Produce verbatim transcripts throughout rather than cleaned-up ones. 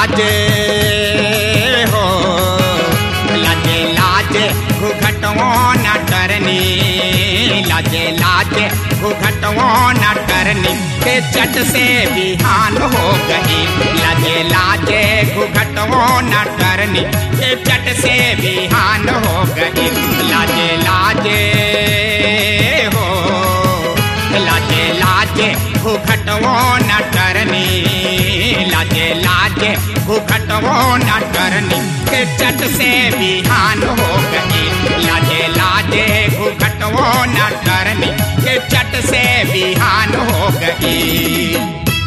लाजे हो लाजे लाजे घूंघटवो न डरनी लाजे लाजे घूंघटवो न डरनी के चट से बिहान हो गई लाजे लाजे घूंघटवो न डरनी के चट से बिहान हो गई लाजे लाजे हो लाजे लाजे घूंघटवो न डरनी लाजे लाजे घूंघटवो न डरनी के चट से बिहान हो गई लाजे लाजे घूंघटवो न डरनी के चट से बिहान हो गई।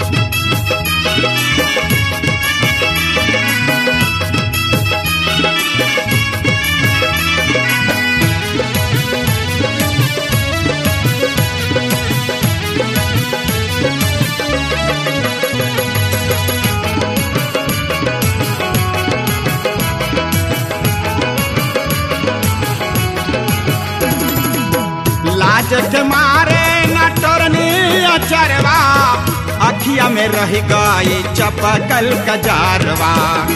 लाज के मारे न टोरनी अचरवा अखिया में रह गई चपकल कजारवा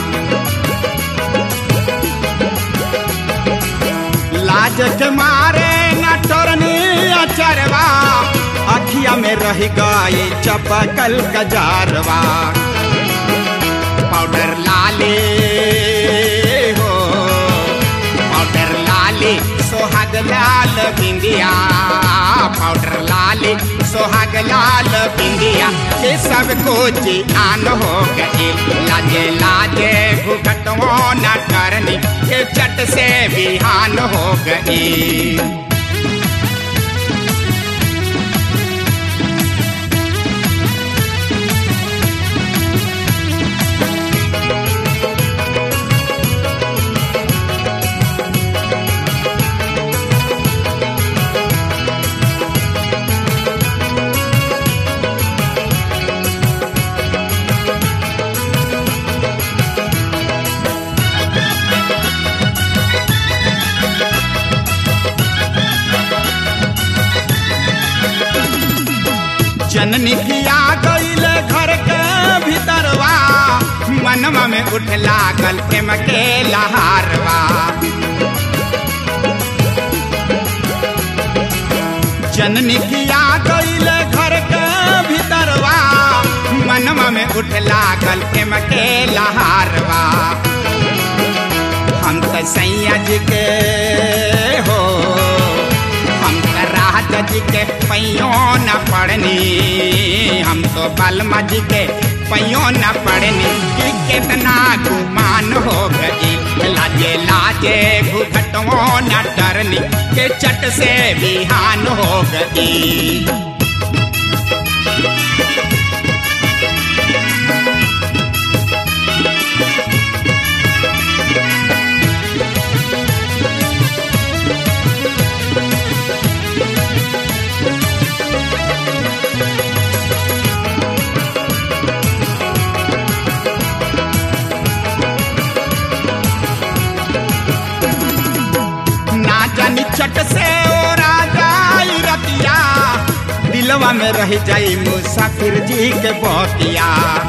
लाज के मारे न टोरनी अचरवा अखिया में रह गई चपकल कजारवा पाउडर लाले हो पाउडर लाले सोहाग लाल बिंदिया पाउडर लाली सोहाग लाल बिंदिया ये सब कुछ आन हो गई लाजे लाजे घूंघटवो न डरनी के चट से बिहान हो गई। जननी किया गईल घर के भीतरवा मनवा में उठ लागल एम के लहारवा जननी किया गईल घर के भीतरवा मनवा में उठ लागल एम के लहारवा हम तो सैया जी के हो हम तो राजा जी के पैयों न पड़नी हम तो बलमा जी के पैयों न पड़नी कि कितना गुमान हो गई लाजे लाजे घूंघटवो न डरनी के चट से बिहान हो गई। चट से ओ राजा रतिया दिलवा में रह जाई मुसाफिर जी के बतिया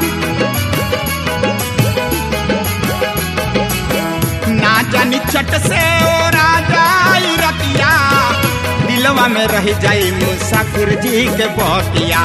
ना जानी चट से ओ राजा रतिया दिलवा में रह जाई मुसाफिर जी के बतिया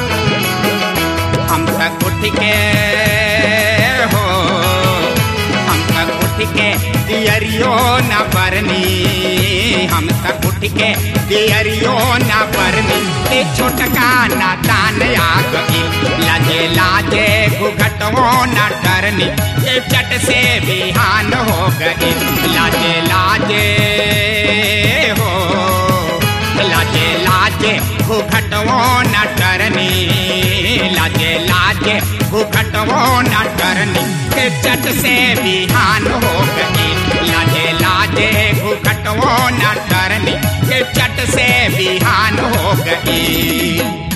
हम तक उठ के हो हम तक उठ के दियरियो न बरनी हम तक उठ के दियरियो न बरनी ए छोटका ना दान आ गई लाजे लाजे घूंघटवो न डरनी ए चट से बिहान हो गई लाजे लाजे हो लाजे लाजे घूंघटवो न डरनी लाजे लाजे घूंघटवो न डरनी के चट से बिहान हो गई लाजे लाजे घूंघटवो न डरनी के चट से बिहान हो गई।